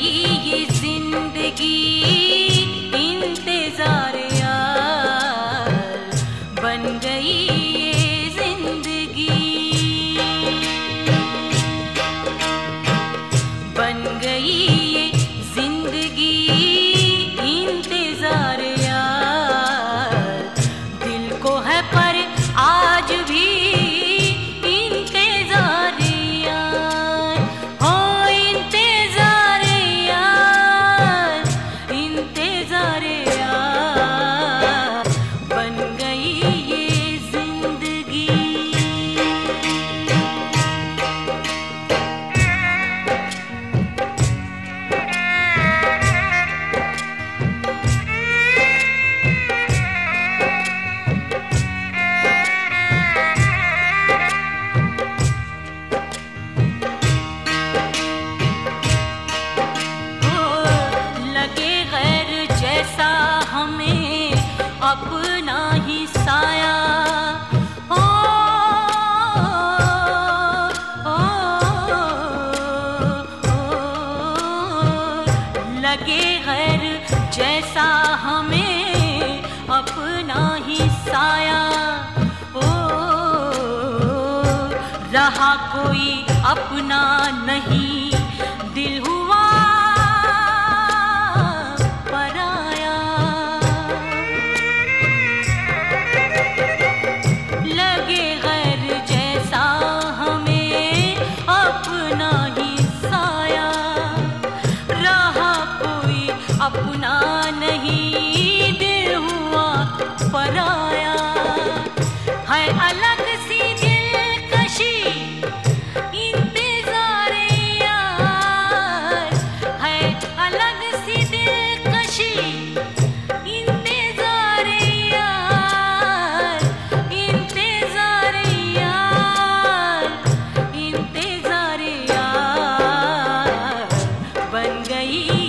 ये जिंदगी इंतजार यार, बन गई ये जिंदगी, बन गई ये जिंदगी इंतजार यार। दिल को है पर आज भी अपना ही साया हो, लगे गैर जैसा हमें अपना ही साया हो, रहा कोई अपना नहीं दिल हुआ अपना नहीं दिल हुआ पराया। है अलग सी दिलकशी इंतजार यार, है अलग सी दिलकशी इंतजार यार, इंतजार यार, इंतजार यार, बन गई